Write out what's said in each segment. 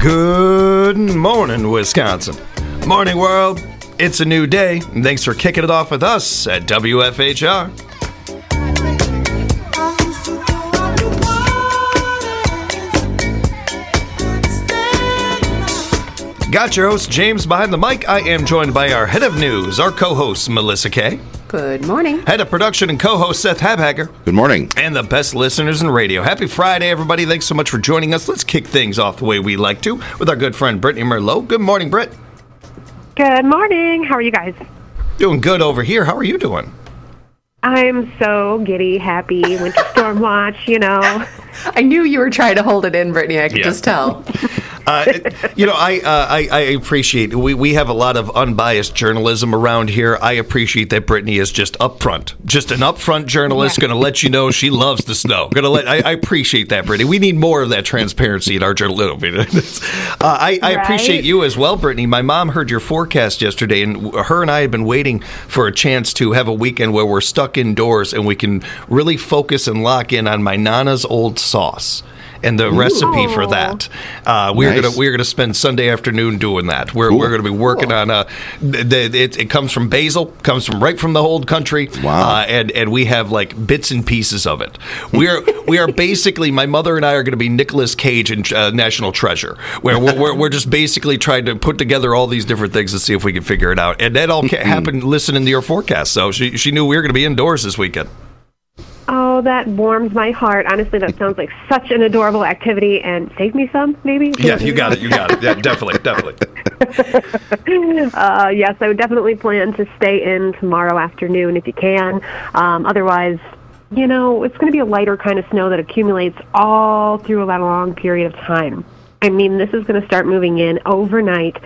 Good morning, Wisconsin. Morning, world. It's a new day, and thanks for kicking it off with us at WFHR. Got your host, James, behind the mic. I am joined by our head of news, our co-host, Melissa Kay. Good morning. Head of production and co-host, Seth Habhager. Good morning. And the best listeners in radio. Happy Friday, everybody. Thanks so much for joining us. Let's kick things off the way we like to with our good friend, Brittany Merlot. Good morning, Britt. Good morning. How are you guys? Doing good over here. How are you doing? I'm so giddy, happy. Winter storm watch, you know. I knew you were trying to hold it in, Brittany. I could just tell. I appreciate it. We have a lot of unbiased journalism around here. I appreciate that Brittany is just upfront, just an upfront journalist, going to let you know she loves the snow. I appreciate that, Brittany. We need more of that transparency in our journalism. I appreciate you as well, Brittany. My mom heard your forecast yesterday, and her and I have been waiting for a chance to have a weekend where we're stuck indoors and we can really focus and lock in on my Nana's old sauce and the recipe for that. We're gonna spend Sunday afternoon doing that. We're gonna be working on it comes from basil, comes from right from the old country. Wow. And we have like bits and pieces of it. We are basically, my mother and I are gonna be Nicolas Cage in National Treasure, where we're just basically trying to put together all these different things to see if we can figure it out. And that all happened listening to your forecast. So she knew we were gonna be indoors this weekend. Oh, that warms my heart. Honestly, that sounds like such an adorable activity. And save me some, maybe? Yeah, you got it. Yeah, definitely. Yes, I would definitely plan to stay in tomorrow afternoon if you can. Otherwise, you know, it's going to be a lighter kind of snow that accumulates all through a long period of time. I mean, this is going to start moving in overnight,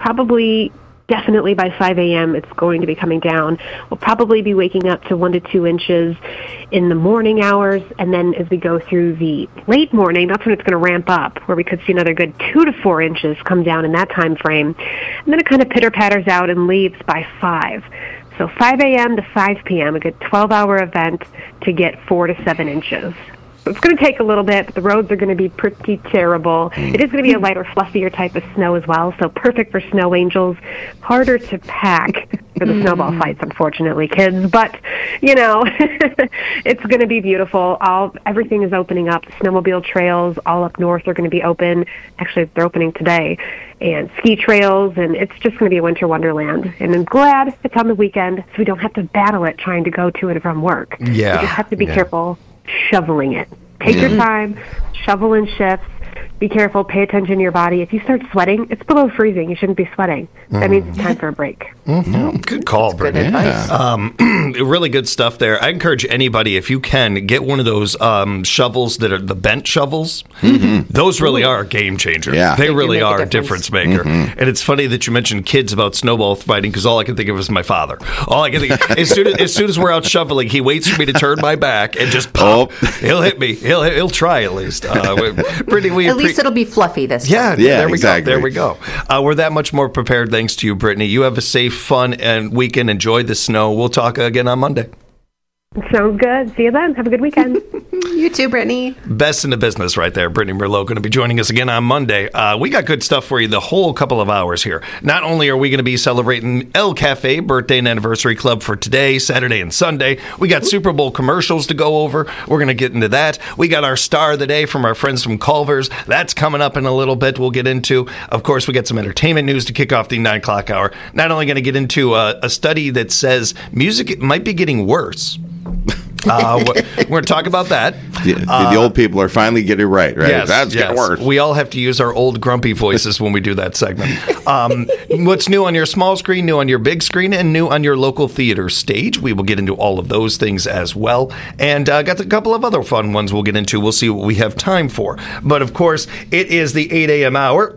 definitely by 5 a.m. it's going to be coming down. We'll probably be waking up to 1 to 2 inches in the morning hours, and then as we go through the late morning, that's when it's going to ramp up, where we could see another good 2 to 4 inches come down in that time frame. And then it kind of pitter-patters out and leaves by 5. So 5 a.m. to 5 p.m., a good 12-hour event to get 4 to 7 inches. It's going to take a little bit, but the roads are going to be pretty terrible. It is going to be a lighter, fluffier type of snow as well, so perfect for snow angels. Harder to pack for the snowball fights, unfortunately, kids. But, you know, it's going to be beautiful. Everything is opening up. The snowmobile trails all up north are going to be open. Actually, they're opening today. And ski trails, and it's just going to be a winter wonderland. And I'm glad it's on the weekend, so we don't have to battle it trying to go to and from work. Yeah. We just have to be careful shoveling it. Take your time, shovel in shifts, be careful, pay attention to your body. If you start sweating, it's below freezing. You shouldn't be sweating. That means it's time for a break. Good call, Brittany. Really good stuff there. I encourage anybody, if you can, get one of those shovels that are the bent shovels. Those really are a game changer. Yeah. They really are a difference maker. And it's funny that you mentioned kids about snowball fighting, because all I can think of is my father. All I can think of, as soon as we're out shoveling, he waits for me to turn my back and just pop. He'll hit me. He'll try at least. Brittany, at least it'll be fluffy this time. Yeah, there we exactly. go. There we go. We're that much more prepared thanks to you, Brittany. You have a safe, fun, and weekend. Enjoy the snow. We'll talk again on Monday. Sounds good. See you then. Have a good weekend. You too, Brittany. Best in the business right there. Brittany Merlot going to be joining us again on Monday. We got good stuff for you the whole couple of hours here. Not only are we going to be celebrating El Cafe Birthday and Anniversary Club for today, Saturday, and Sunday, we got Super Bowl commercials to go over. We're going to get into that. We got our star of the day from our friends from Culver's. That's coming up in a little bit. We'll get into. Of course, we got some entertainment news to kick off the 9 o'clock hour. Not only going to get into a study that says music might be getting worse. We're going to talk about that. The old people are finally getting it right? Yes, That's getting worse. We all have to use our old grumpy voices when we do that segment. What's new on your small screen, new on your big screen, and new on your local theater stage? We will get into all of those things as well. And got a couple of other fun ones we'll get into. We'll see what we have time for. But, of course, it is the 8 a.m. hour.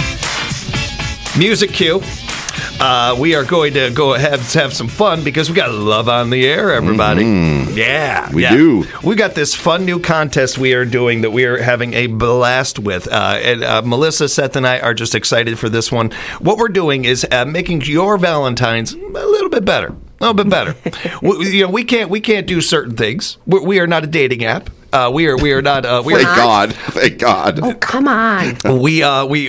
Music cue. We are going to go ahead and have some fun because we got love on the air, everybody. Yeah. We do. We got this fun new contest we are doing that we are having a blast with. And Melissa, Seth, and I are just excited for this one. What we're doing is making your Valentine's a little bit better. A little bit better. We can't do certain things. We are not a dating app. We are not. Thank God. Oh, come on. We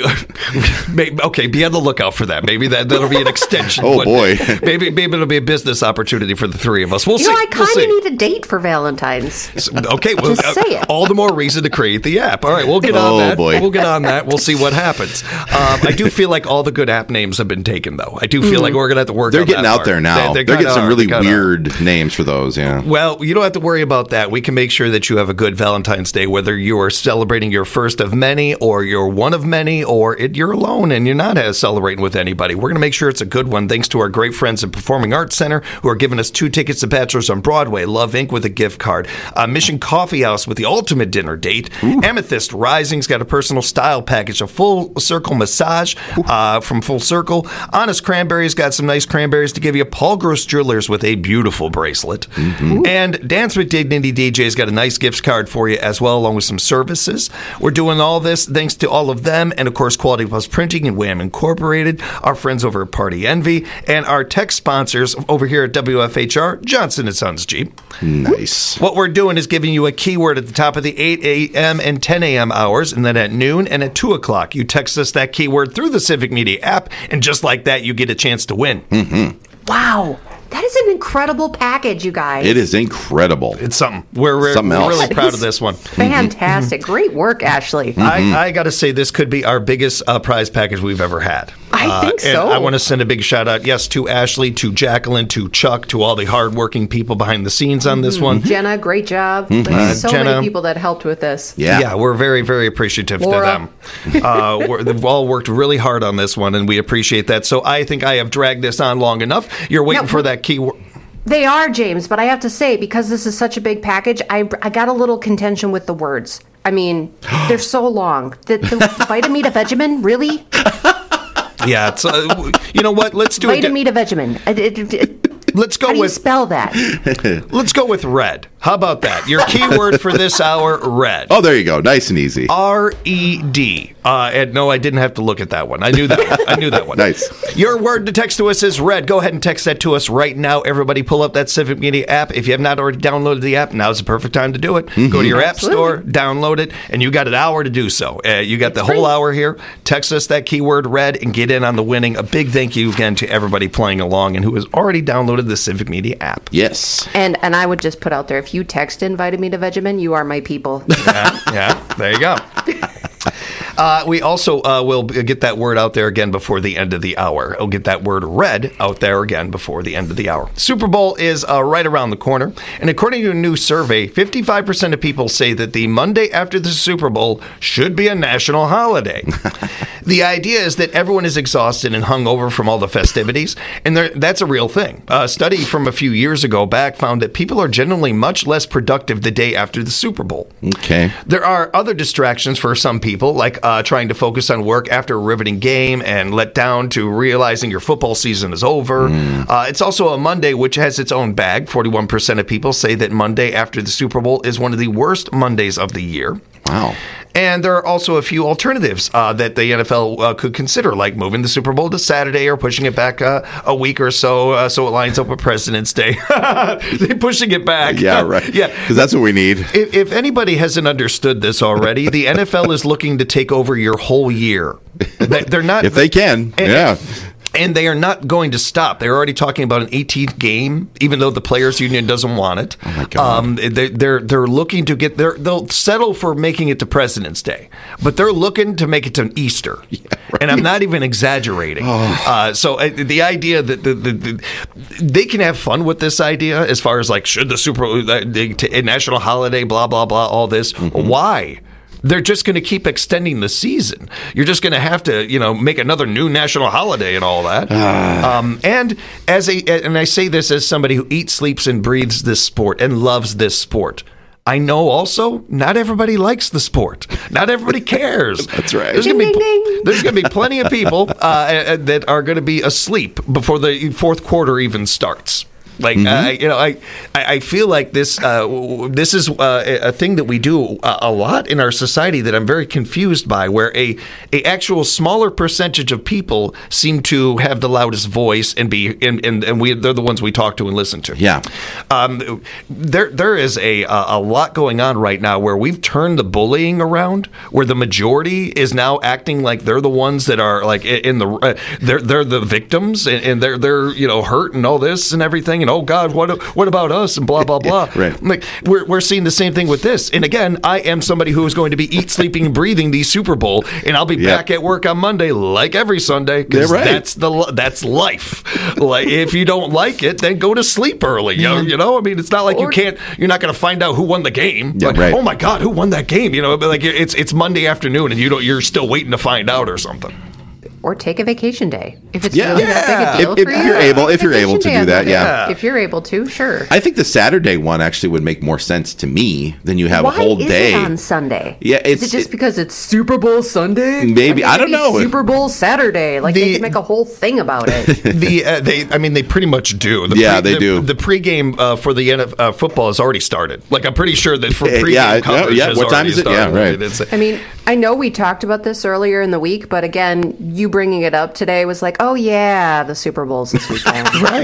okay. Be on the lookout for that. Maybe that'll be an extension. Oh boy. Maybe it'll be a business opportunity for the three of us. We'll see. I kind of we'll need a date for Valentine's. Okay, well, Just say it. all the more reason to create the app. All right, we'll get on that. Boy. We'll get on that. We'll see what happens. I do feel like all the good app names have been taken, though. I do feel like we're gonna have to work. They're on getting that out part. there now. They're getting some really weird names for those. Yeah. Well, you don't have to worry about that. We can make sure that you have a good Valentine's Day, whether you are celebrating your first of many, or you're one of many, or you're alone and you're not celebrating with anybody. We're going to make sure it's a good one, thanks to our great friends at Performing Arts Center, who are giving us 2 tickets to Bachelors on Broadway, Love Inc. with a gift card, Mission Coffee House with the ultimate dinner date, Amethyst Rising's got a personal style package, a full circle massage from Full Circle, Honest Cranberries got some nice cranberries to give you, Paul Gross Jewelers with a beautiful bracelet, and Dance with Dignity DJ's got a nice gift card for you as well, along with some services. We're doing all this thanks to all of them, and of course Quality Plus Printing and Wham Incorporated, our friends over at Party Envy, and our tech sponsors over here at WFHR, Johnson & Sons Jeep. Nice. What we're doing is giving you a keyword at the top of the 8 a.m. and 10 a.m. hours, and then at noon and at 2 o'clock. You text us that keyword through the Civic Media app, and just like that, you get a chance to win. Wow. That is an incredible package, you guys. It is incredible. It's something. We're Something else. really proud of this one. Fantastic. Great work, Ashley. I got to say, this could be our biggest prize package we've ever had. I think so. And I want to send a big shout out, yes, to Ashley, to Jacqueline, to Chuck, to all the hardworking people behind the scenes on this one. Jenna, great job. There's so Jenna. many people that helped with this. Yeah. We're very, very appreciative Laura. to them. They've all worked really hard on this one, and we appreciate that. So I think I have dragged this on long enough. You're waiting for that keyword. They are, James, but I have to say, because this is such a big package, I got a little contention with the words. I mean, they're so long. The Vitamita Vegemin, really? Yeah, it's, you know what? Let's do it. Vitamita Vegemin. Let's go How do you with spell that? Let's go with red. How about that? Your keyword for this hour, red. Oh, there you go. Nice and easy. R-E-D. And no, I didn't have to look at that one. I knew that one. Nice. Your word to text to us is red. Go ahead and text that to us right now. Everybody pull up that Civic Media app. If you have not already downloaded the app, now's the perfect time to do it. Go to your app store, download it, and you got an hour to do so. You got the whole hour here. Text us that keyword red and get in on the winning. A big thank you again to everybody playing along and who has already downloaded the Civic Media app. Yes. And I would just put out there, if you text in Vitamita Vegemin, you are my people. Yeah, there you go. We also will get that word out there again before the end of the hour. We'll get that word red out there again before the end of the hour. Super Bowl is right around the corner. And according to a new survey, 55% of people say that the Monday after the Super Bowl should be a national holiday. The idea is that everyone is exhausted and hungover from all the festivities. And that's a real thing. A study from a few years ago back found that people are generally much less productive the day after the Super Bowl. Okay. There are other distractions for some people, like trying to focus on work after a riveting game and let down to realizing your football season is over. It's also a Monday, which has its own bag. 41% of people say that Monday after the Super Bowl is one of the worst Mondays of the year. Wow. And there are also a few alternatives that the NFL could consider, like moving the Super Bowl to Saturday or pushing it back a week or so so it lines up with President's Day. They're pushing it back. Yeah, right. Yeah, because that's what we need. If anybody hasn't understood this already, the NFL is looking to take over your whole year. They're not. If they can, And they are not going to stop. They're already talking about an 18th game, even though the players' union doesn't want it. Oh my God. They're looking to get there. They'll settle for making it to President's Day, but they're looking to make it to Easter. Yeah, right. And I'm not even exaggerating. So the idea that they can have fun with this idea, as far as like, should the Super Bowl a national holiday, blah blah blah, all this. Why? They're just going to keep extending the season. You're just going to have to, make another new national holiday and all that. And I say this as somebody who eats, sleeps, and breathes this sport and loves this sport. I know also not everybody likes the sport. Not everybody cares. That's right. There's going to be plenty of people that are going to be asleep before the fourth quarter even starts. Like, I feel like this is a thing that we do a lot in our society that I'm very confused by, where a actual smaller percentage of people seem to have the loudest voice and they're the ones we talk to and listen to. Yeah. There is a lot going on right now where we've turned the bullying around, where the majority is now acting like they're the ones that are like they're the victims and they're hurt and all this and everything, and oh God, what about us and blah blah blah. Right. Like we're seeing the same thing with this. And again, I am somebody who is going to be eat, sleeping, and breathing the Super Bowl, and I'll be back at work on Monday like every Sunday, because that's life. Like, if you don't like it, then go to sleep early. You know, I mean, it's not like you're not going to find out who won the game. Yeah, like, right. oh my God, who won that game? You know, like it's Monday afternoon and you're still waiting to find out or something. Or take a vacation day if it's really that big a deal if for you. if you're able to do that, If you're able to, sure. I think the Saturday one actually would make more sense to me than you have Why a whole day. Is it on Sunday? Yeah, is it just because it's Super Bowl Sunday? Maybe, I don't know. Super Bowl Saturday, like they could make a whole thing about it. They pretty much do. They do. The pregame for the NFL football has already started. Like, I'm pretty sure that for pregame coverage has what time is it? Started. Yeah, right. I mean, I know we talked about this earlier in the week, but again, you bringing it up today was like, oh yeah, the Super Bowl's this weekend. Right.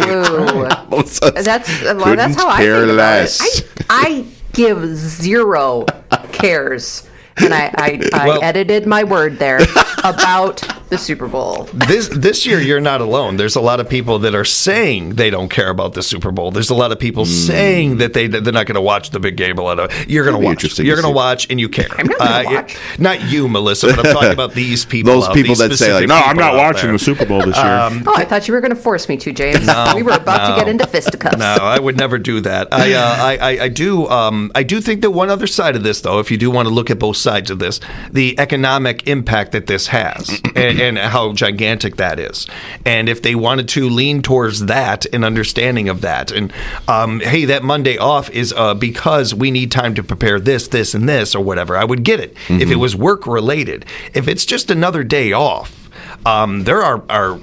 That's how I think about it. I give zero cares. And I edited my word there about the Super Bowl. This year, you're not alone. There's a lot of people that are saying they don't care about the Super Bowl. There's a lot of people saying that they're not going to watch the big game. You're going to watch. You're going to watch, and you care. I'm not going to watch. Not you, Melissa, but I'm talking about these people. Those people that say, like, no, I'm not watching the Super Bowl this year. I thought you were going to force me to, James. We were about to get into fisticuffs. No, I would never do that. I do think that one other side of this, though, if you do want to look at both sides of this, the economic impact that this has and how gigantic that is. And if they wanted to lean towards that and understanding of that, and hey, that Monday off is because we need time to prepare this, and this, or whatever, I would get it. If it was work related. If it's just another day off, there are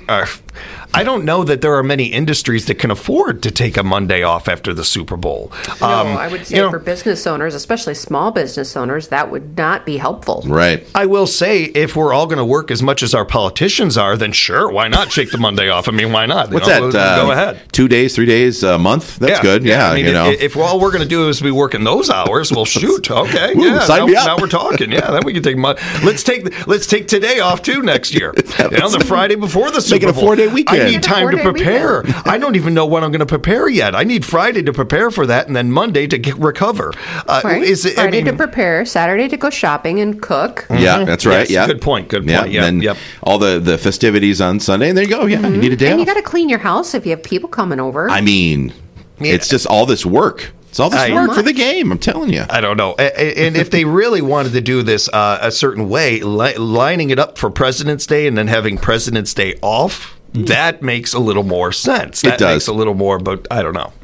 I don't know that there are many industries that can afford to take a Monday off after the Super Bowl. No, I would say for business owners, especially small business owners, that would not be helpful. Right. I will say, if we're all going to work as much as our politicians are, then sure, why not take the Monday off? I mean, why not? What's that? Go ahead. 2 days, 3 days a month? That's good. Yeah, I mean, if all we're going to do is be working those hours, well, shoot. Okay. Ooh, sign me up. Now we're talking. Yeah, then we can take let's take today off too next year. The Friday before the Super Bowl. Make it a 4-day weekend. I need time to prepare. I don't even know when I'm going to prepare yet. I need Friday to prepare for that, and then Monday to recover. Friday to prepare, Saturday to go shopping and cook. Yeah, that's right. Yes, good point. Yeah, and then all the festivities on Sunday, and there you go. Yeah, you need a day off. And you got to clean your house if you have people coming over. I mean, it's just all this work. It's all this work for the game, I'm telling you. I don't know. And if they really wanted to do this a certain way, lining it up for President's Day and then having President's Day off, that makes a little more sense. That makes a little more, but I don't know.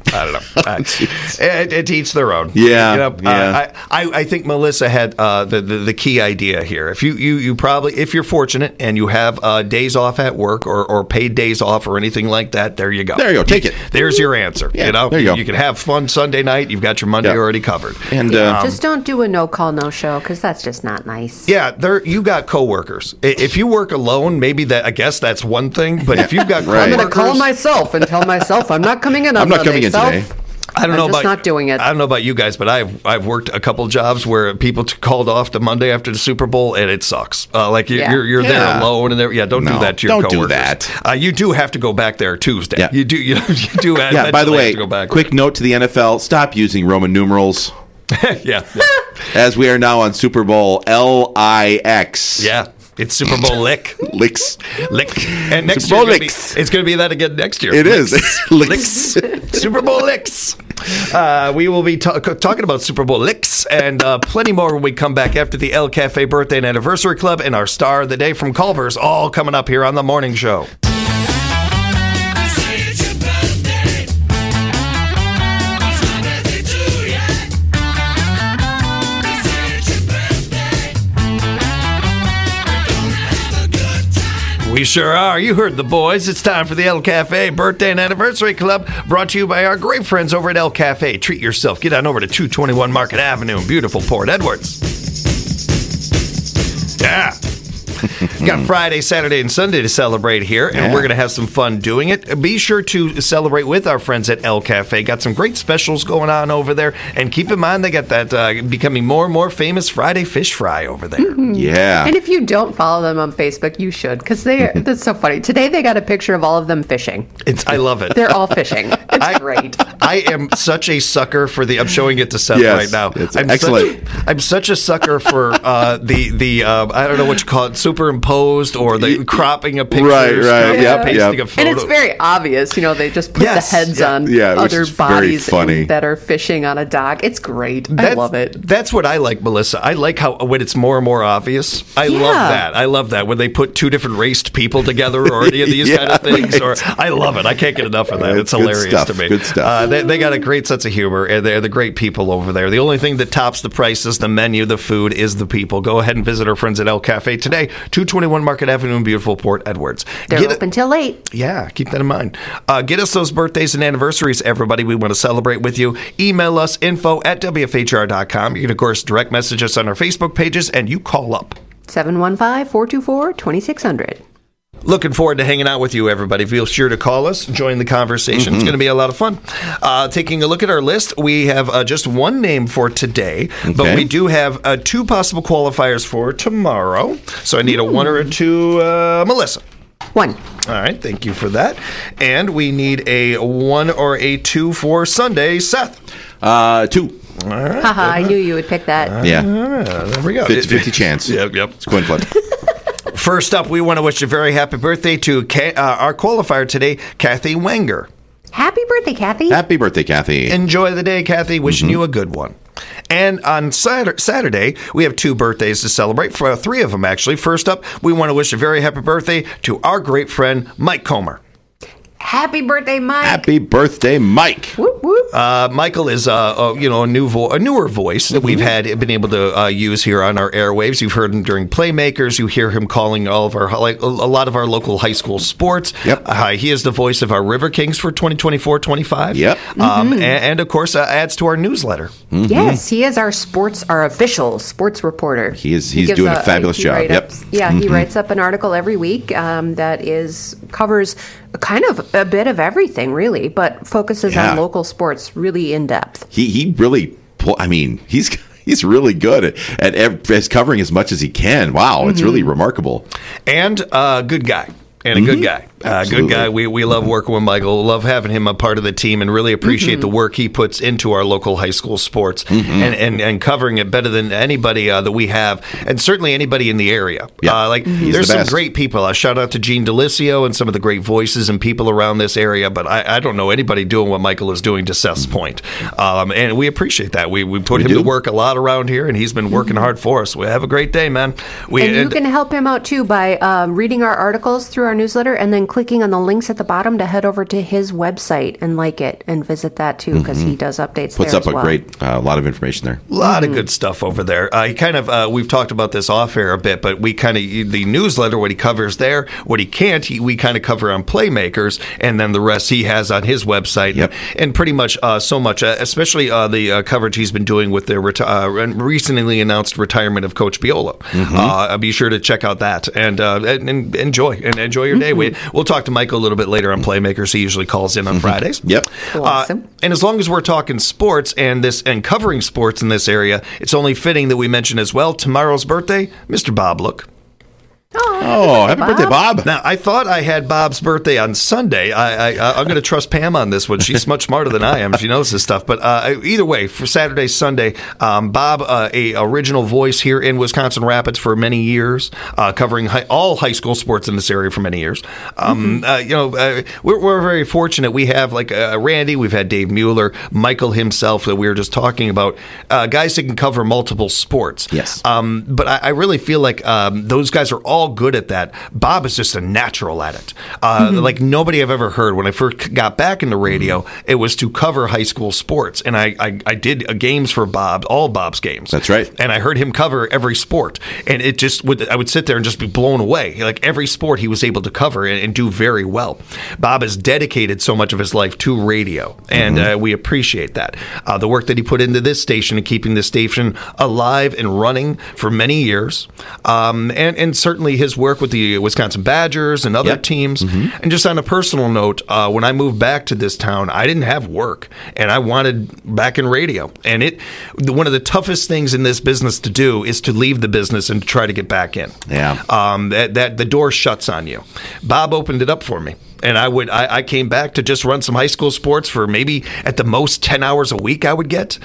It each their own. Yeah. I think Melissa had the key idea here. If you probably, if you're fortunate and you have days off at work or paid days off or anything like that, there you go. There you go. Take it. There's your answer. Yeah, there you go. You can have fun Sunday night. You've got your Monday already covered. And just don't do a no-call, no-show, because that's just not nice. Yeah, you got coworkers. If you work alone, maybe I guess that's one thing. But if you've got coworkers, I'm going to call myself and tell myself I'm not coming in on Monday. I'm not coming in today. I don't know about not doing it. I don't know about you guys, but I've worked a couple jobs where people called off the Monday after the Super Bowl, and it sucks. You're there alone, and don't do that to your coworkers. Don't do that. You do have to go back there Tuesday. Yeah. You do. You do. Yeah. By the way, have to go back quick note to the NFL: stop using Roman numerals. Yeah. As we are now on Super Bowl LIX. Yeah. It's Super Bowl Lick. Licks. And next year it's going to be that again next year. It is. Licks. Super Bowl Licks. We will be talking about Super Bowl Licks and plenty more when we come back after the El Cafe Birthday and Anniversary Club and our Star of the Day from Culver's, all coming up here on The Morning Show. We sure are. You heard the boys. It's time for the El Cafe Birthday and Anniversary Club, brought to you by our great friends over at El Cafe. Treat yourself. Get on over to 221 Market Avenue in beautiful Port Edwards. Yeah. Got Friday, Saturday, and Sunday to celebrate here, and we're going to have some fun doing it. Be sure to celebrate with our friends at El Cafe. Got some great specials going on over there, and keep in mind they got that becoming more and more famous Friday fish fry over there. Mm-hmm. Yeah. And if you don't follow them on Facebook, you should, because that's so funny. Today they got a picture of all of them fishing. I love it. They're all fishing. It's great. I am such a sucker for I'm showing it to Seth right now. It's excellent. I'm such a sucker for the I don't know what you call it, superimposed or the cropping of pictures, pasting of photos. And it's very obvious, they just put the heads on other bodies that are fishing on a dock. It's great. I love it. That's what I like, Melissa. I like how when it's more and more obvious. I love that when they put two different raced people together or any of these kind of things. Or I love it. I can't get enough of that. It's hilarious to me. Good stuff. They got a great sense of humor, and they're the great people over there. The only thing that tops the prices, the menu, the food, is the people. Go ahead and visit our friends at El Cafe today, 221 Market Avenue in beautiful Port Edwards. They're open till late. Yeah, keep that in mind. Get us those birthdays and anniversaries, everybody. We want to celebrate with you. Email us, info@wfhr.com. You can, of course, direct message us on our Facebook pages, and you call up. 715-424-2600. Looking forward to hanging out with you, everybody. Feel sure to call us, join the conversation. It's going to be a lot of fun. Taking a look at our list, we have just one name for today, but we do have 2 possible qualifiers for tomorrow. So I need a 1 or a 2, Melissa. 1. All right, thank you for that. And we need a 1 or a 2 for Sunday, Seth. 2. All right. Haha, I knew you would pick that. There we go. 50 chance. Yep. It's coin flip. First up, we want to wish a very happy birthday to our qualifier today, Kathy Wenger. Happy birthday, Kathy. Happy birthday, Kathy. Enjoy the day, Kathy. Wishing you a good one. And on Saturday, we have 2 birthdays to celebrate, for 3 of them, actually. First up, we want to wish a very happy birthday to our great friend, Mike Comer. Happy birthday, Mike. Happy birthday, Mike. Whoop, whoop. Michael is a newer voice that we've been able to use here on our airwaves. You've heard him during Playmakers. You hear him calling all of our a lot of our local high school sports. Yep. He is the voice of our River Kings for 2024-25. Yep. And of course adds to our newsletter. Yes, he is our official sports reporter. He's doing a fabulous job. Yep. Yeah, he writes up an article every week that covers kind of a bit of everything, really, but focuses on local sports really in depth. He really, he's really good at covering as much as he can. Wow, it's really remarkable. And a good guy. And a good guy. Good guy. We love working with Michael. Love having him a part of the team and really appreciate the work he puts into our local high school sports and covering it better than anybody that we have, and certainly anybody in the area. Yep. There's some great people. Shout out to Gene Delisio and some of the great voices and people around this area, but I don't know anybody doing what Michael is doing, to Seth's point. And we appreciate that. We put him to work a lot around here, and he's been working hard for us. We have a great day, man. And you can help him out, too, by reading our articles through our newsletter and then clicking on the links at the bottom to head over to his website and like it and visit that too, because he does updates Puts there up a great lot of information there. A lot of good stuff over there. He kind of we've talked about this off air a bit, but we kind of the newsletter, what he covers there, what he can't, we kind of cover on Playmakers, and then the rest he has on his website. Yep. And pretty much so much, especially the coverage he's been doing with the recently announced retirement of Coach Biola. Be sure to check out that and enjoy your day. We'll talk to Michael a little bit later on Playmakers. He usually calls in on Fridays. Yep. Awesome. And as long as we're talking sports and covering sports in this area, it's only fitting that we mention as well tomorrow's birthday, Mr. Bob Look. Oh, happy birthday, Bob. Now, I thought I had Bob's birthday on Sunday. I'm going to trust Pam on this one. She's much smarter than I am. She knows this stuff. But either way, for Saturday, Sunday, Bob, a original voice here in Wisconsin Rapids for many years, covering all high school sports in this area for many years. We're very fortunate. We have Randy, we've had Dave Mueller, Michael himself that we were just talking about, guys that can cover multiple sports. Yes. But I really feel like those guys are all all good at that. Bob is just a natural at it. Like nobody I've ever heard. When I first got back into radio, it was to cover high school sports. And I did games for Bob, all Bob's games. That's right. And I heard him cover every sport. And it just I would sit there and just be blown away. Like every sport he was able to cover and do very well. Bob has dedicated so much of his life to radio. And we appreciate that. The work that he put into this station and keeping this station alive and running for many years. And certainly his work with the Wisconsin Badgers and other teams. And just on a personal note, when I moved back to this town, I didn't have work. And I wanted back in radio. And one of the toughest things in this business to do is to leave the business and to try to get back in. Yeah. That the door shuts on you. Bob opened it up for me. And I came back to just run some high school sports for maybe at the most 10 hours a week I would get.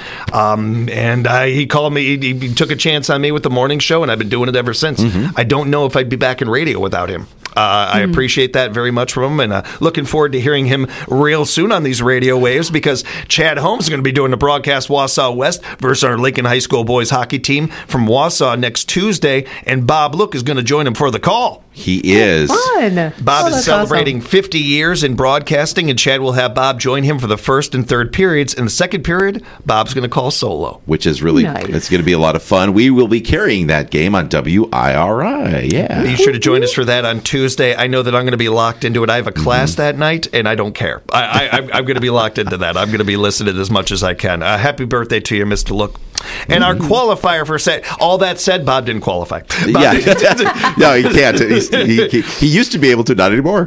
And he called me, he took a chance on me with the morning show, and I've been doing it ever since. I don't know if I'd be back in radio without him. I appreciate that very much from him, and looking forward to hearing him real soon on these radio waves, because Chad Holmes is going to be doing the broadcast Wausau West versus our Lincoln High School boys hockey team from Wausau next Tuesday, and Bob Look is going to join him for the call. He is. Fun. Bob is celebrating 50 years in broadcasting, and Chad will have Bob join him for the first and third periods. In the second period, Bob's going to call solo. Which is really, it's going to be a lot of fun. We will be carrying that game on WIRI. Yeah. Be sure to join us for that on Tuesday. I know that I'm going to be locked into it. I have a class that night, and I don't care. I'm going to be locked into that. I'm going to be listening as much as I can. Happy birthday to you, Mr. Look. And our qualifier for all that said, Bob didn't qualify. No, he can't. He used to be able to, not anymore.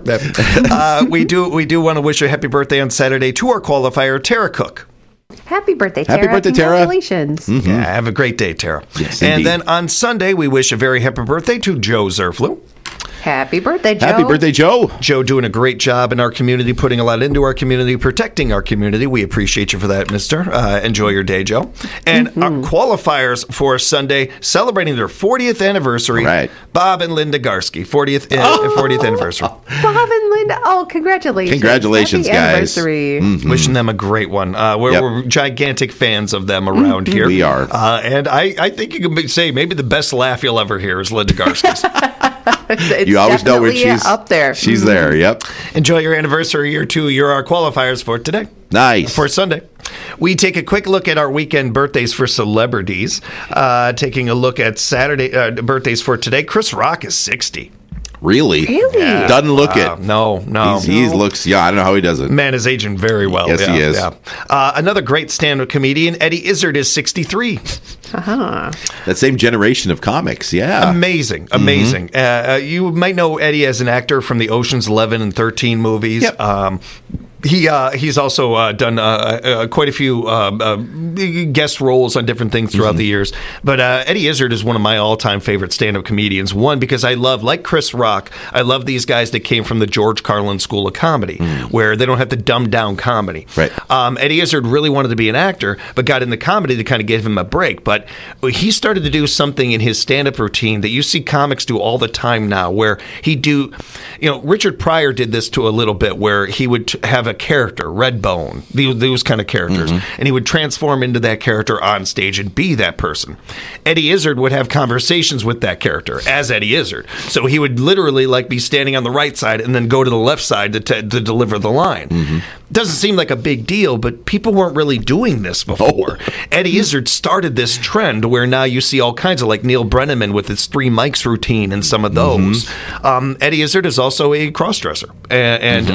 We do want to wish a happy birthday on Saturday to our qualifier, Tara Cook. Happy birthday, Tara. Happy birthday, Tara. Congratulations. Yeah, have a great day, Tara. Yes, and indeed. then on Sunday, we wish a very happy birthday to Joe Zerflu. Happy birthday, Joe. Happy birthday, Joe. Joe doing a great job in our community, putting a lot into our community, protecting our community. We appreciate you for that, mister. Enjoy your day, Joe. And our qualifiers for Sunday, celebrating their 40th anniversary, right. Bob and Linda Garski, 40th anniversary. Bob and Linda, congratulations. Congratulations, Happy guys. Anniversary. Wishing them a great one. We're gigantic fans of them around here. We are. And I think you can say maybe the best laugh you'll ever hear is Linda Garski's. It's you always know when she's up there. She's there. Yep. Enjoy your anniversary or two. You're our qualifiers for today. Nice. For Sunday. We take a quick look at our weekend birthdays for celebrities. Taking a look at Saturday birthdays for today. Chris Rock is 60. Really? Yeah. Doesn't look it. No. He looks, I don't know how he does it. Man is aging very well. Yes, he is. Yeah. Another great stand-up comedian, Eddie Izzard, is 63. That same generation of comics, yeah. Amazing. You might know Eddie as an actor from the Ocean's 11 and 13 movies. Yep. He's also done quite a few guest roles on different things throughout the years. But Eddie Izzard is one of my all-time favorite stand-up comedians. One, because I love, like Chris Rock, I love these guys that came from the George Carlin School of Comedy, where they don't have to dumb down comedy. Right. Eddie Izzard really wanted to be an actor, but got into comedy to kind of give him a break. But he started to do something in his stand-up routine that you see comics do all the time now, where Richard Pryor did this to a little bit, where he would have a character, Redbone, those kind of characters, and he would transform into that character on stage and be that person. Eddie Izzard would have conversations with that character as Eddie Izzard. So he would literally be standing on the right side and then go to the left side to deliver the line. Doesn't seem like a big deal, but people weren't really doing this before. Eddie Izzard started this trend where now you see all kinds of, like Neil Brenneman with his 3 mics routine and some of those. Eddie Izzard is also a crossdresser and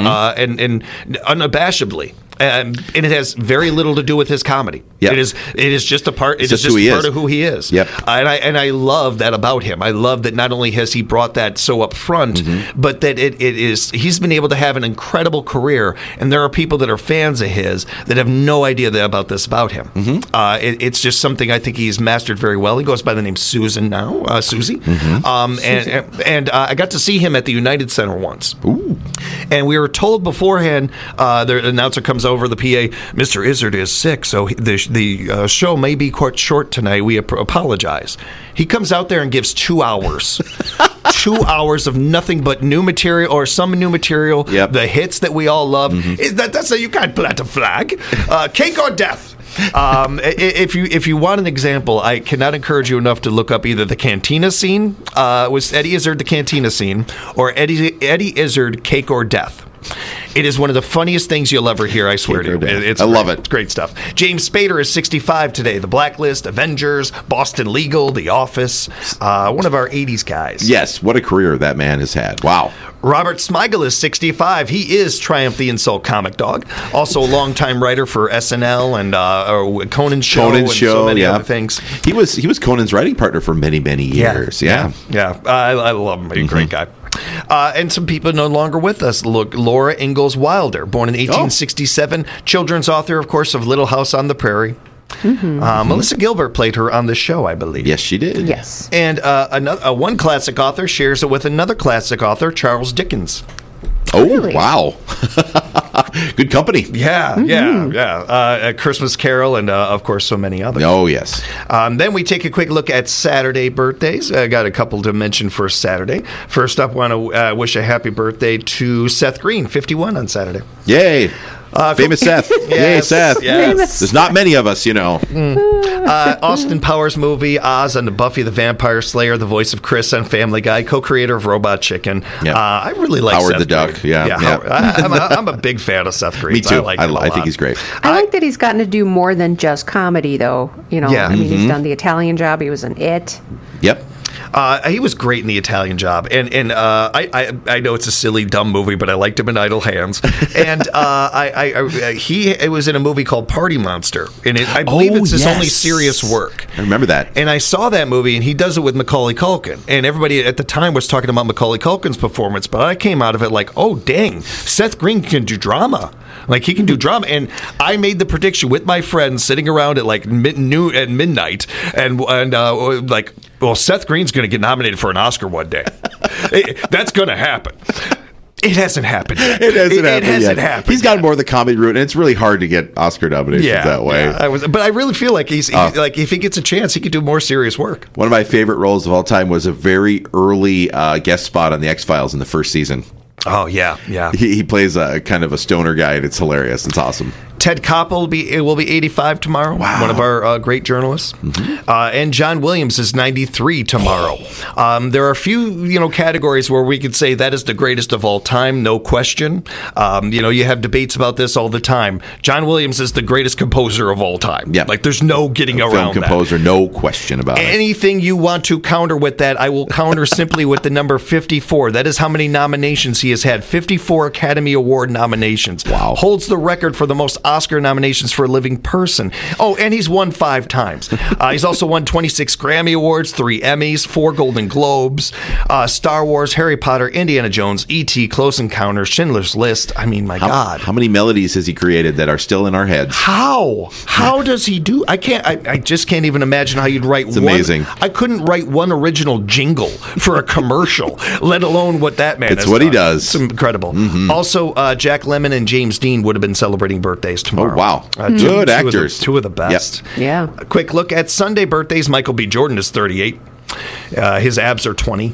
unabashedly. And it has very little to do with his comedy. Yep. It is just a part. It is just part of who he is. Yep. And I love that about him. I love that not only has he brought that so up front, but that he's been able to have an incredible career. And there are people that are fans of his that have no idea about this about him. It's just something I think he's mastered very well. He goes by the name Susan now, Susie. And I got to see him at the United Center once. Ooh. And we were told beforehand, the announcer comes over the PA, Mr. Izzard is sick, so the show may be quite short tonight. We apologize. He comes out there and gives 2 hours. 2 hours of nothing but new material or some new material, the hits that we all love. That's you can't plant a flag. Cake or death. If you want an example, I cannot encourage you enough to look up either the Cantina scene, was Eddie Izzard the Cantina scene, or Eddie Izzard Cake or Death. It is one of the funniest things you'll ever hear, I swear to you. I love it. It's great stuff. James Spader is 65 today. The Blacklist, Avengers, Boston Legal, The Office. One of our 80s guys. Yes, what a career that man has had. Wow. Robert Smigel is 65. He is Triumph the Insult Comic Dog. Also a longtime writer for SNL and Conan's Show and so many other things. He was Conan's writing partner for many, many years. Yeah. I love him. He's a great guy. And some people no longer with us. Look, Laura Ingalls Wilder, born in 1867, children's author, of course, of Little House on the Prairie. Melissa Gilbert played her on the show, I believe. Yes, she did. Yes. And one classic author shares it with another classic author, Charles Dickens. Oh, really? Wow. Good company. Yeah. A Christmas Carol and, of course, so many others. Oh, yes. Then we take a quick look at Saturday birthdays. I got a couple to mention for Saturday. First up, want to wish a happy birthday to Seth Green, 51 on Saturday. Yay. Famous Seth. Yay, Seth. Yes. There's not many of us, you know. Austin Powers movie, Oz and the Buffy the Vampire Slayer, the voice of Chris on Family Guy, co-creator of Robot Chicken. Yep. I really like Howard Seth the Duck. Green. Yeah. I'm a big fan of Seth Green. Me too. I think he's great. I like that he's gotten to do more than just comedy, though. You know, I mean, he's done The Italian Job. He was in It. Yep. He was great in The Italian Job, and I know it's a silly, dumb movie, but I liked him in Idle Hands. And he was in a movie called Party Monster, and I believe it's his only serious work. I remember that. And I saw that movie, and he does it with Macaulay Culkin, and everybody at the time was talking about Macaulay Culkin's performance, but I came out of it like, oh dang, Seth Green can do drama. Like, he can do drama. And I made the prediction with my friends sitting around at like noon at midnight, and like, well, Seth Green's going to get nominated for an Oscar one day. That's going to happen. It hasn't happened yet. It hasn't happened. He's got more of the comedy route, and it's really hard to get Oscar nominations that way. Yeah, but I really feel like he's like, if he gets a chance, he could do more serious work. One of my favorite roles of all time was a very early guest spot on The X-Files in the first season. Oh, yeah. He plays a kind of a stoner guy, and it's hilarious. It's awesome. Ted Koppel will be 85 tomorrow. Wow. One of our great journalists. And John Williams is 93 tomorrow. There are a few categories where we could say that is the greatest of all time, no question. You have debates about this all the time. John Williams is the greatest composer of all time. Yeah. Like, there's no getting around that. Film composer, no question about it. Anything you want to counter with that, I will counter simply with the number 54. That is how many nominations he has had. 54 Academy Award nominations. Wow. Holds the record for the most Oscar nominations for a living person. Oh, and he's won 5 times. He's also won 26 Grammy Awards, 3 Emmys, 4 Golden Globes, Star Wars, Harry Potter, Indiana Jones, E.T., Close Encounters, Schindler's List. I mean, my God. How many melodies has he created that are still in our heads? How does he do? I just can't even imagine how you'd write one. It's amazing. I couldn't write one original jingle for a commercial, let alone what that man has done. It's what he does. It's incredible. Also, Jack Lemmon and James Dean would have been celebrating birthdays tomorrow. Oh, wow. Good actors. Two of the best. Yep. Yeah. A quick look at Sunday birthdays. Michael B. Jordan is 38. His abs are 20.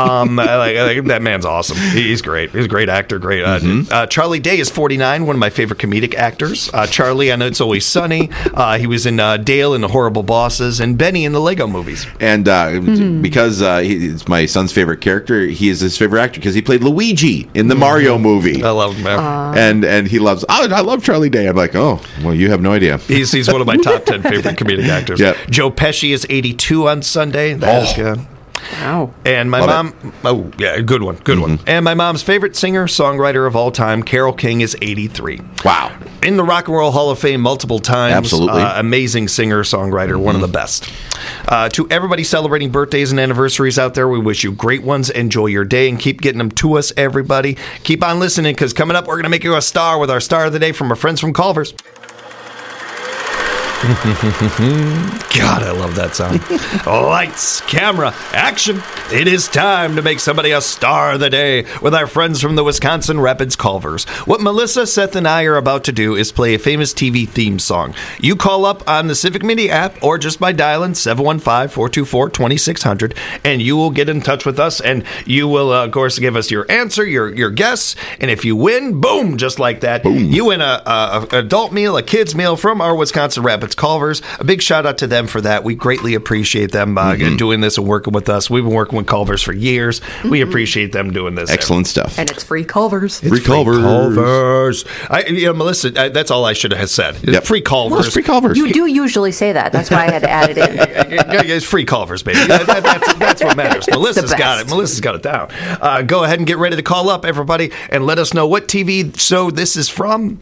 That man's awesome. He's great. He's a great actor. Great. Charlie Day is 49. One of my favorite comedic actors. Charlie, I Know It's Always Sunny. He was in Dale and the Horrible Bosses and Benny in the Lego movies. And because he's my son's favorite character, he is his favorite actor because he played Luigi in the Mario movie. I love him. And he loves. I love Charlie Day. I'm like, oh, well, you have no idea. He's one of my top 10 favorite comedic actors. Yep. Joe Pesci is 82 on Sunday. That's good. Wow. And my mom, good one. And my mom's favorite singer, songwriter of all time, Carole King, is 83. Wow. In the Rock and Roll Hall of Fame multiple times. Absolutely. Amazing singer, songwriter, one of the best. To everybody celebrating birthdays and anniversaries out there, we wish you great ones. Enjoy your day and keep getting them to us, everybody. Keep on listening, because coming up, we're going to make you a star with our Star of the Day from our friends from Culver's. God, I love that sound. Lights, camera, action. It is time to make somebody a star of the day with our friends from the Wisconsin Rapids Culvers. What Melissa, Seth, and I are about to do is play a famous TV theme song. You call up on the Civic Media app or just by dialing 715-424-2600, and you will get in touch with us, and you will, of course, give us your answer, your guess, and if you win, boom, just like that, you win a adult meal, a kid's meal from our Wisconsin Rapids Rabbits Culver's. A big shout out to them for that. We greatly appreciate them doing this and working with us. We've been working with Culver's for years. We appreciate them doing this. Excellent stuff. And it's free Culver's. Free Culver's. Melissa, that's all I should have said. Yep. Free Culver's. Well, it's free Culver's. You do usually say that. That's why I had to add it in. It's free Culver's, baby. That's what matters. Melissa's got it. Melissa's got it down. Go ahead and get ready to call up, everybody, and let us know what TV show this is from.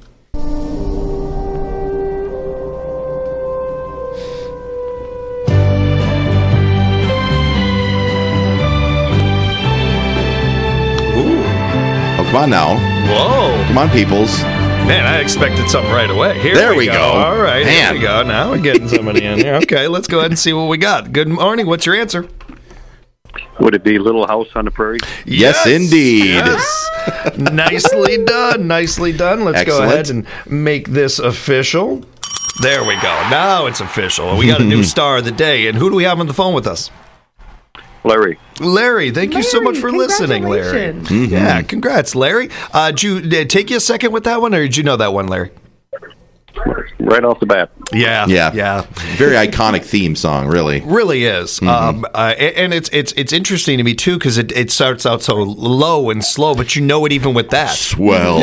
Come on now. Whoa. Come on, peoples. Man, I expected something right away. There we go. All right, Man. Here we go. Now we're getting somebody in here. Okay, let's go ahead and see what we got. Good morning. What's your answer? Would it be Little House on the Prairie? Yes, indeed. Yes. Nicely done. Nicely done. Let's go ahead and make this official. There we go. Now it's official. We got a new star of the day. And who do we have on the phone with us? Larry, thank you so much for listening, Larry. Mm-hmm. Yeah, congrats, Larry. Did you take you a second with that one, or did you know that one, Larry? Right off the bat. Yeah. Very iconic theme song, really. Really is. And it's interesting to me, too, because it starts out so low and slow, but you know it even with that. Swells.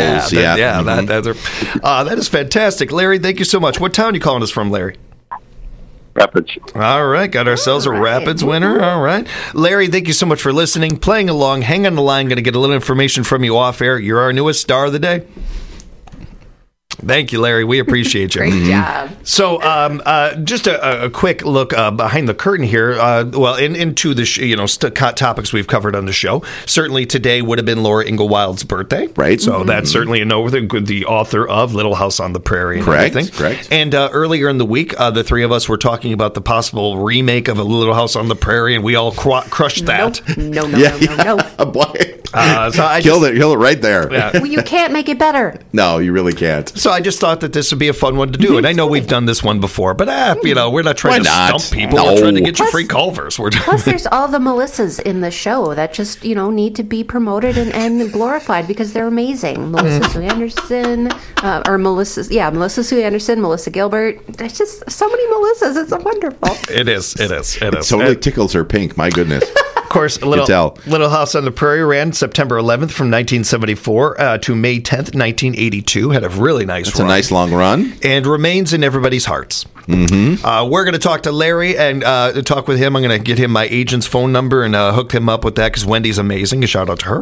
That is fantastic. Larry, thank you so much. What town are you calling us from, Larry? Rapids. All right, got ourselves a Rapids winner. All right. Larry, thank you so much for listening, playing along. Hang on the line. Going to get a little information from you off air. You're our newest star of the day. Thank you, Larry. We appreciate you. Great job. So, just a quick look behind the curtain here. Into the topics we've covered on the show. Certainly, today would have been Laura Ingalwild's birthday, right? So that's certainly a note. The author of Little House on the Prairie, and everything. Correct. And earlier in the week, the three of us were talking about the possible remake of A Little House on the Prairie, and we all crushed that. No. Boy. So Killed it right there. Yeah. Well, you can't make it better. No, you really can't. So I just thought that this would be a fun one to do. And I know we've done this one before, but we're not trying to stump people. No. We're trying to get you free Culver's. Plus, there's all the Melissas in the show that just, need to be promoted and glorified because they're amazing. Melissa Sue Anderson, Melissa Sue Anderson, Melissa Gilbert. There's just so many Melissas. It's wonderful. It is. It totally tickles her pink. My goodness. Of course, Little House on the Prairie ran September 11th from 1974 to May 10th, 1982. Had a really nice run. It's a nice long run. And remains in everybody's hearts. Mm-hmm. We're going to talk to Larry and talk with him. I'm going to get him my agent's phone number and hook him up with that because Wendy's amazing. A shout out to her.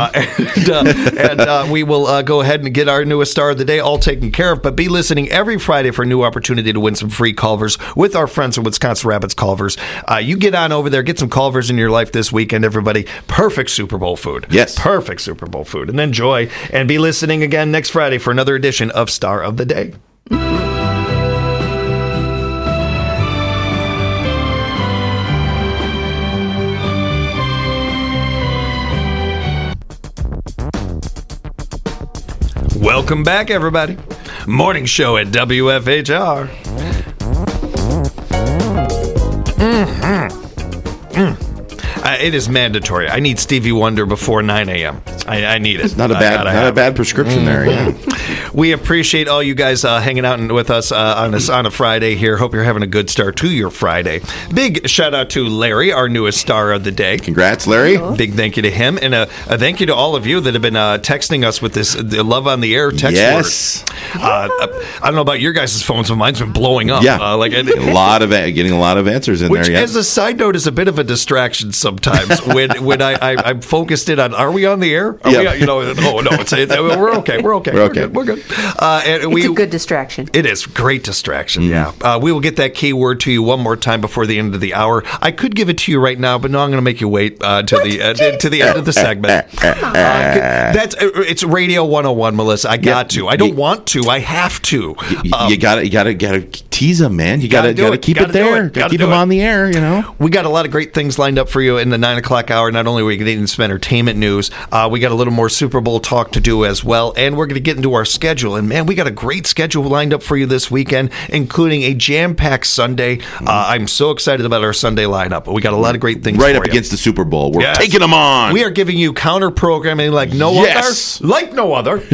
And we will go ahead and get our newest star of the day all taken care of. But be listening every Friday for a new opportunity to win some free Culver's with our friends at Wisconsin Rapids Culver's. You get on over there, get some Culver's in your life this weekend, everybody. Perfect Super Bowl food. Yes. Perfect Super Bowl food. And enjoy. And be listening again next Friday for another edition of Star of the Day. Welcome back, everybody. Morning show at WFHR. It is mandatory. I need Stevie Wonder before 9 a.m. I need it. It's not a bad prescription there. Yeah. We appreciate all you guys hanging out with us on a Friday here. Hope you're having a good start to your Friday. Big shout out to Larry, our newest star of the day. Congrats, Larry. Big thank you to him. And a thank you to all of you that have been texting us with this Love on the Air text word. I don't know about your guys' phones, but mine's been blowing up. Yeah. Getting a lot of answers in which, there. As a side note, is a bit of a distraction sometimes when I'm focused in on, are we on the air? We're okay. We're good. It's a good distraction. It is great distraction. Yeah. We will get that keyword to you one more time before the end of the hour. I could give it to you right now, but no, I'm going to make you wait to the end of the segment. It's Radio 101, Melissa. I got to. I don't want to. I have to. You gotta tease them, man. You gotta keep it there. Gotta keep them on the air. We got a lot of great things lined up for you in the 9 o'clock hour. Not only are we getting some entertainment news, we got a little more Super Bowl talk to do as well, and we're going to get into our schedule. And man, we got a great schedule lined up for you this weekend, including a jam-packed Sunday. I'm so excited about our Sunday lineup. We got a lot of great things right up against the Super Bowl. We're taking them on. We are giving you counter programming like no other.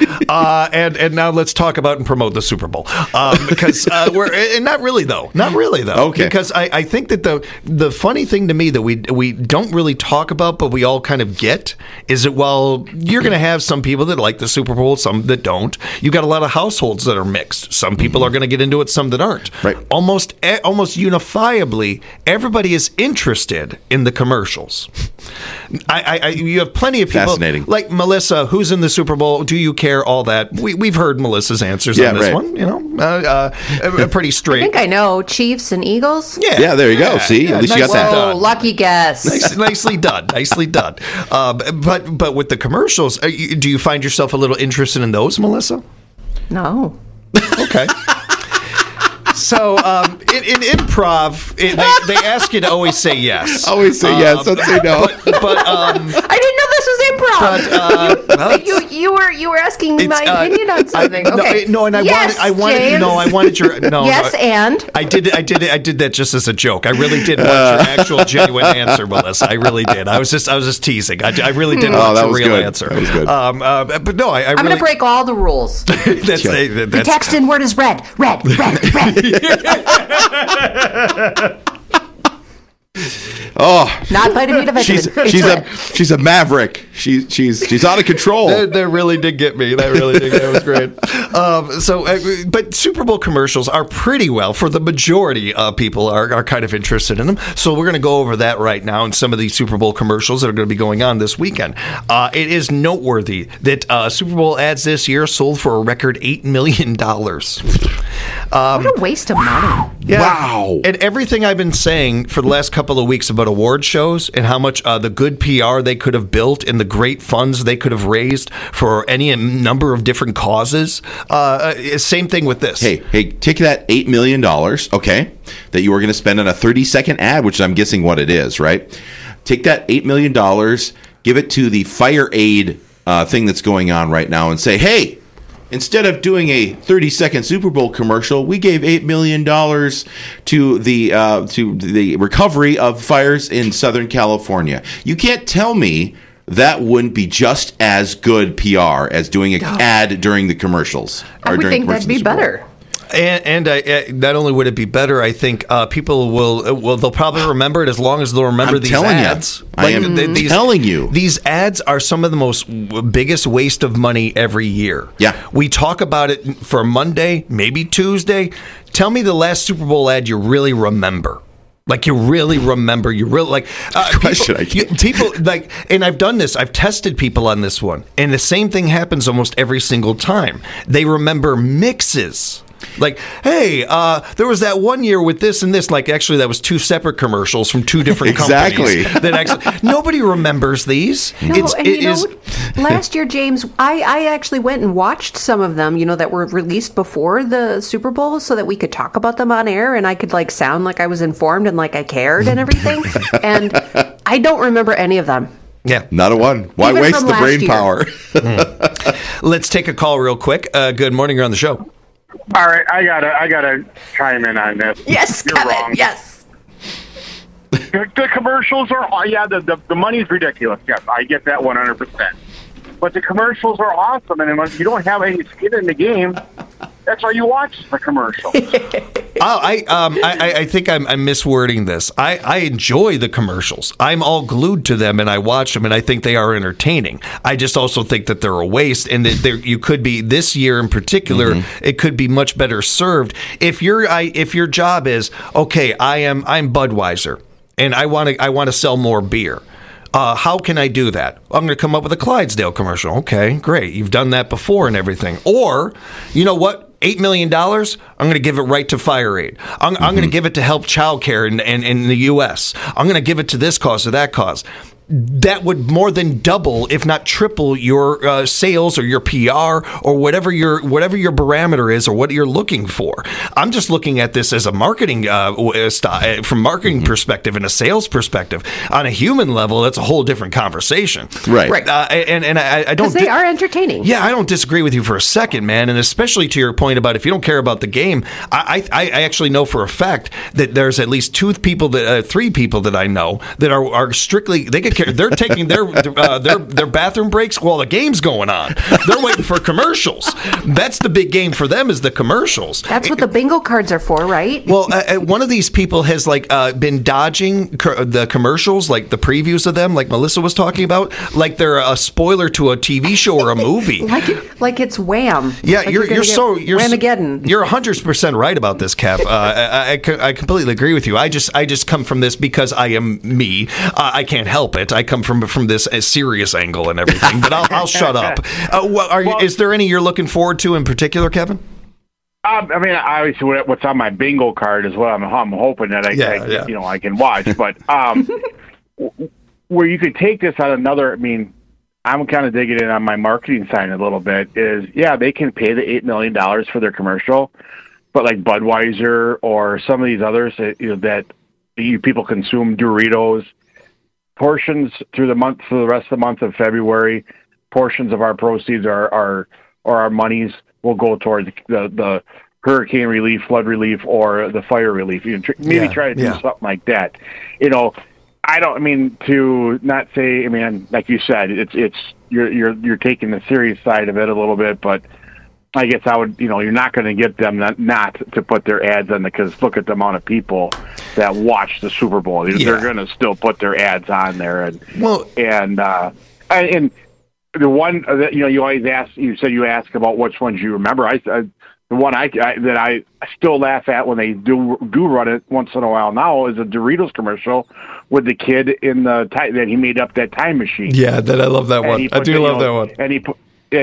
And now let's talk about and promote the Super Bowl because we're not really though. Okay. Because I think that the funny thing to me that we don't really talk about, but we all kind of get, is that while you're going to have some people that like the Super Bowl, some that don't, you got a lot of households that are mixed. Some people are going to get into it, some that aren't. Right. Almost unifiably, everybody is interested in the commercials. You have plenty of people. Fascinating. Like Melissa, who's in the Super Bowl? Do you care? All that. We've heard Melissa's answers on this one. You know, pretty straight. I think I know. Chiefs and Eagles. Yeah. There you go. See, at least you got that. Oh, lucky guess. Nicely done. Nicely done. But with the commercials, do you find yourself a little interested in those, Melissa? No. Okay. So in improv, they ask you to always say yes. Always say yes. Don't say no. But I didn't know this was improv. You were asking me my opinion on something. Okay. I wanted your yes, and I did that just as a joke. I really didn't want your actual genuine answer, Melissa. I really did. I was just teasing. I really didn't want your real answer. That was good. But no, I'm going to break all the rules. The text in word is red. Oh, not vitamin to vitamin. She's a maverick. She's out of control. That really did get me. That was great. But Super Bowl commercials are pretty well, for the majority of people, are kind of interested in them. So we're going to go over that right now and some of these Super Bowl commercials that are going to be going on this weekend. It is noteworthy that Super Bowl ads this year sold for a record $8 million. What a waste of money. Yeah. Wow. And everything I've been saying for the last couple of weeks about award shows and how much the good PR they could have built and the great funds they could have raised for any number of different causes. Same thing with this. Hey, take that $8 million, okay, that you were going to spend on a 30-second ad, which I'm guessing what it is, right? Take that $8 million, give it to the fire aid thing that's going on right now and say, hey, instead of doing a 30-second Super Bowl commercial, we gave $8 million to the recovery of fires in Southern California. You can't tell me that wouldn't be just as good PR as doing an ad during the commercials. I would think that'd be better. And not only would it be better, I think people they'll probably remember it as long as they'll remember these ads. I am telling you. These ads are some of the biggest waste of money every year. Yeah. We talk about it for Monday, maybe Tuesday. Tell me the last Super Bowl ad you really remember. Like you really remember, people like, and I've done this. I've tested people on this one, and the same thing happens almost every single time. They remember mixes. Like, hey, there was that one year with this and this. Like, actually, that was two separate commercials from two different companies. That actually, nobody remembers these. No, last year, James, I actually went and watched some of them, that were released before the Super Bowl so that we could talk about them on air and I could, sound like I was informed and like I cared and everything. And I don't remember any of them. Yeah. Not a one. Why Even waste the brain power? Let's take a call real quick. Good morning. You're on the show. All right, I gotta chime in on this. Yes, you're Kevin, wrong. yes. The commercials are the money's ridiculous. Yes, I get that 100%. But the commercials are awesome, and if you don't have any skin in the game, that's why you watch the commercial. I think I'm miswording this. I enjoy the commercials. I'm all glued to them, and I watch them, and I think they are entertaining. I just also think that they're a waste, and that you could be, this year in particular, it could be much better served if your job is, okay, I'm Budweiser, and I want to sell more beer. How can I do that? I'm going to come up with a Clydesdale commercial. Okay, great. You've done that before and everything. Or, you know what? $8 million, I'm going to give it right to Fire Aid. I'm going to give it to help childcare in the U.S. I'm going to give it to this cause or that cause. That would more than double, if not triple, your sales or your PR or whatever your parameter is or what you're looking for. I'm just looking at this as a marketing from marketing perspective and a sales perspective. On a human level, that's a whole different conversation. Right. And I don't. Because they are entertaining. Yeah, I don't disagree with you for a second, man. And especially to your point about if you don't care about the game, I actually know for a fact that there's at least three people that I know that are strictly, they get care. They're taking their bathroom breaks while the game's going on. They're waiting for commercials. That's the big game for them, is the commercials. That's what the bingo cards are for, right? Well, one of these people has been dodging the commercials, like the previews of them, like Melissa was talking about, like they're a spoiler to a TV show or a movie. like it's Wham. Yeah, like you're Whamageddon. You're 100% right about this, Kev. I completely agree with you. I just come from this because I am me. I can't help it. I come from this serious angle and everything. But I'll shut up. Is there any you're looking forward to in particular, Kevin? I mean, obviously, what's on my bingo card is what I'm hoping that I can watch. But where you could take this on another, I mean, I'm kind of digging in on my marketing side a little bit. They can pay the $8 million for their commercial, but like Budweiser or some of these others that people consume, Doritos, portions through the rest of the month of February, portions of our proceeds or our monies will go towards the hurricane relief, flood relief, or the fire relief. Try to do something like that. To not say, like you said, it's you're taking the serious side of it a little bit, but I guess I would, you're not going to get them not to put their ads on, because look at the amount of people that watch the Super Bowl. They're going to still put their ads on there, and the one that you always ask, you said you ask about which ones you remember. The one that I still laugh at when they do run it once in a while now is a Doritos commercial with the kid in that he made up that time machine. Yeah, I love that one. I do love that one.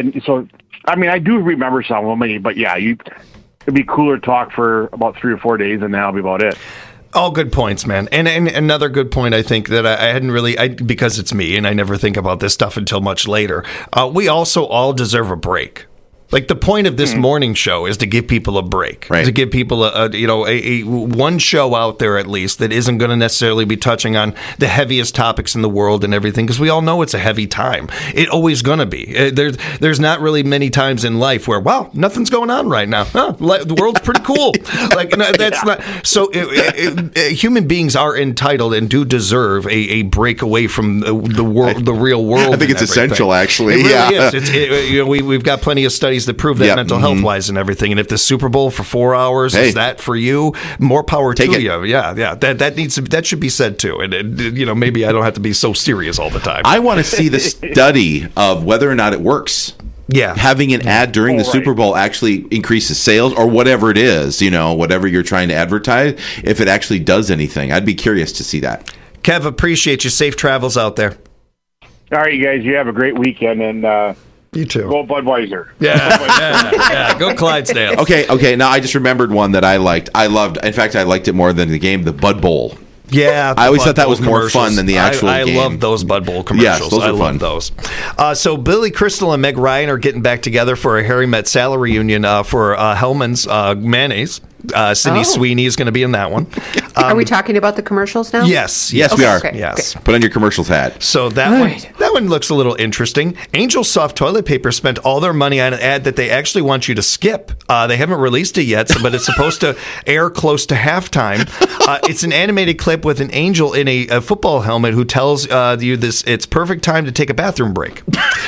I do remember some of them, but yeah, it'd be cooler to talk for about 3 or 4 days, and that'll be about it. All good points, man. And another good point, I think, that I hadn't really, because it's me and I never think about this stuff until much later. We also all deserve a break. Like, the point of this morning show is to give people a break, right? To give people a one show out there at least that isn't going to necessarily be touching on the heaviest topics in the world and everything, because we all know it's a heavy time. It always going to be. There's not really many times in life where, wow, nothing's going on right now. The world's pretty cool. That's not so. Human beings are entitled and do deserve a break away from the world, the real world. I think it's essential, actually. It really is. We've got plenty of studies that prove that mental health wise and everything. And if the Super Bowl for 4 hours is that for you, more power to you. Yeah. That should be said too. And maybe I don't have to be so serious all the time. I want to see the study of whether or not it works. Yeah. Having an ad during the Super Bowl actually increases sales, or whatever it is, whatever you're trying to advertise, if it actually does anything. I'd be curious to see that. Kev, appreciate you. Safe travels out there. All right, you guys, you have a great weekend, and you too. Go Budweiser. Yeah. Go Clydesdale. Okay. Now I just remembered one that I liked. I loved. In fact, I liked it more than the game. The Bud Bowl. Yeah, I always thought that was more fun than the actual game. I love those Bud Bowl commercials. Yes, those are fun. Love those. So Billy Crystal and Meg Ryan are getting back together for a Harry Met Sally reunion for Hellman's mayonnaise. Sydney Sweeney is going to be in that one. Are we talking about the commercials now? Yes, we are. Okay. Yes. Put on your commercials hat. So that one looks a little interesting. Angel Soft Toilet Paper spent all their money on an ad that they actually want you to skip. They haven't released it yet, but it's supposed to air close to halftime. It's an animated clip with an angel in a football helmet who tells you it's perfect time to take a bathroom break.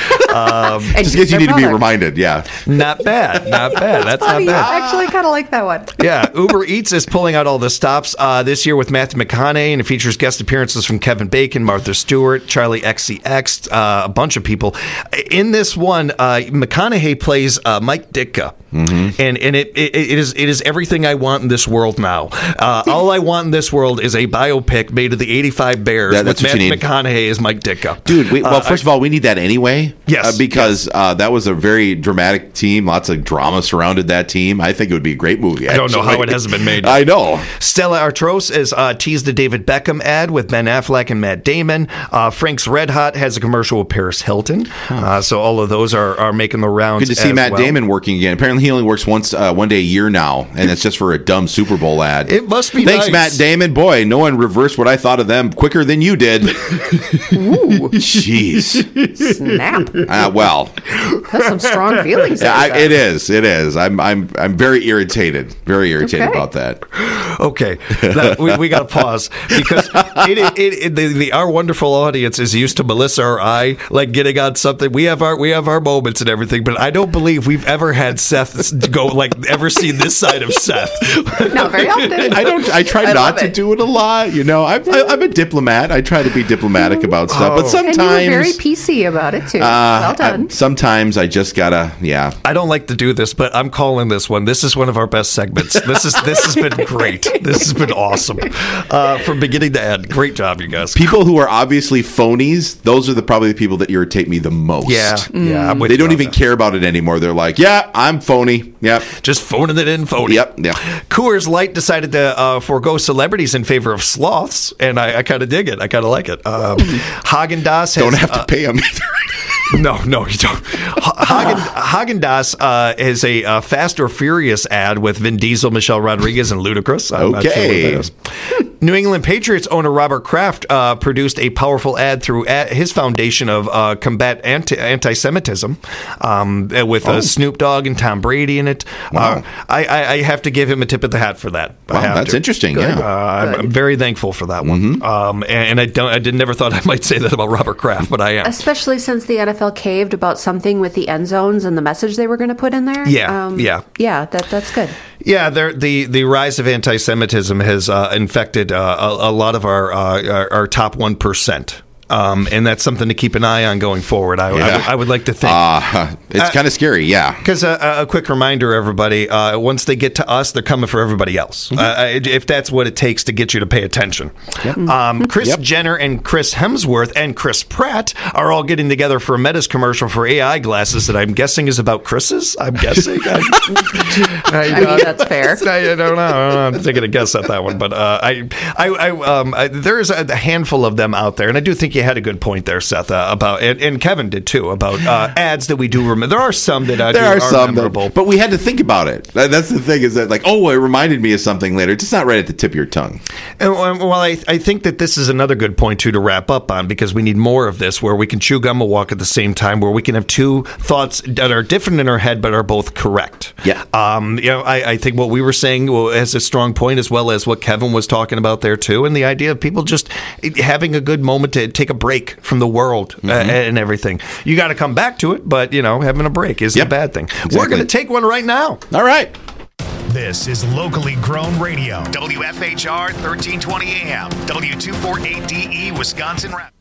Just in case you need to be reminded, yeah. Not bad. That's not bad. I actually kind of like that one. Yeah, Uber Eats is pulling out all the stops this year with Matthew McConaughey, and it features guest appearances from Kevin Bacon, Martha Stewart, Charlie XCX, a bunch of people. In this one, McConaughey plays Mike Ditka, and it is everything I want in this world now. All I want in this world is a biopic made of the '85 Bears with Matthew McConaughey as Mike Ditka. Dude, first of all, we need that anyway. Yes, because that was a very dramatic team. Lots of drama surrounded that team. I think it would be a great movie. I don't know how it hasn't been made. I know. Stella Artois is teased a David Beckham ad with Ben Affleck and Matt Damon. Frank's Red Hot has a commercial with Paris Hilton. So all of those are making the rounds. Good to see Matt Damon working again. Apparently he only works one day a year now, and it's just for a dumb Super Bowl ad. It must be Thanks, nice. Matt Damon. Boy, no one reversed what I thought of them quicker than you did. Ooh. Jeez. Snap. Well. That's some strong feelings. It is. I'm very irritated. Very irritated about that. Okay. We got to pause because our wonderful audience is used to Melissa or I like getting on something. We have our moments and everything, but I don't believe we've ever had Seth go ever seen this side of Seth. Not very often. I try not to do it a lot. You know, I'm a diplomat. I try to be diplomatic about stuff, but sometimes and you were very PC about it too. Well done. Sometimes I just gotta, I don't like to do this, but I'm calling this one. This is one of our best segments. This has been great. This has been awesome from beginning to end. Great job, you guys. People who are obviously phonies, those are probably the people that irritate me the most. Yeah. They don't even care about it anymore. They're like, yeah, I'm phony. Yep. Just phoning it in, phony. Yep. Yeah. Coors Light decided to forego celebrities in favor of sloths, and I kind of dig it. I kind of like it. Haagen-Dazs don't have to pay them either. No, you don't. Haagen-Dazs is a Fast or Furious ad with Vin Diesel, Michelle Rodriguez, and Ludacris. I'm not sure what that is. New England Patriots owner Robert Kraft produced a powerful ad through his foundation of combat anti-Semitism with Snoop Dogg and Tom Brady in it. Wow. I have to give him a tip of the hat for that. Wow, that's interesting. Good. Yeah, I'm very thankful for that one. Mm-hmm. And I never thought I might say that about Robert Kraft, but I am. Especially since the NFL caved about something with the end zones and the message they were going to put in there. Yeah. That's good. Yeah, the rise of anti-Semitism has infected a lot of our top 1%. And that's something to keep an eye on going forward. I would like to think. It's kind of scary, yeah. Because a quick reminder, everybody, once they get to us, they're coming for everybody else. Mm-hmm. If that's what it takes to get you to pay attention. Yep. Kris Jenner and Chris Hemsworth and Chris Pratt are all getting together for a Metas commercial for AI glasses that I'm guessing is about Chris's. I'm guessing. I mean, that's fair. I don't know. I'm taking a guess at that one. But there's a handful of them out there. And I do think you had a good point there, Seth, about, and Kevin did too, about ads that we do remember. There are some that are memorable. But we had to think about it. That's the thing, is that like, it reminded me of something later. It's just not right at the tip of your tongue. And, well, I think that this is another good point too to wrap up on, because we need more of this where we can chew gum and walk at the same time, where we can have two thoughts that are different in our head but are both correct. Yeah. I think what we were saying has a strong point, as well as what Kevin was talking about there too, and the idea of people just having a good moment to take a break from the world and everything. You got to come back to it, but having a break isn't a bad thing. Exactly. We're going to take one right now. All right. This is locally grown radio. WFHR 1320 AM, W248DE, Wisconsin.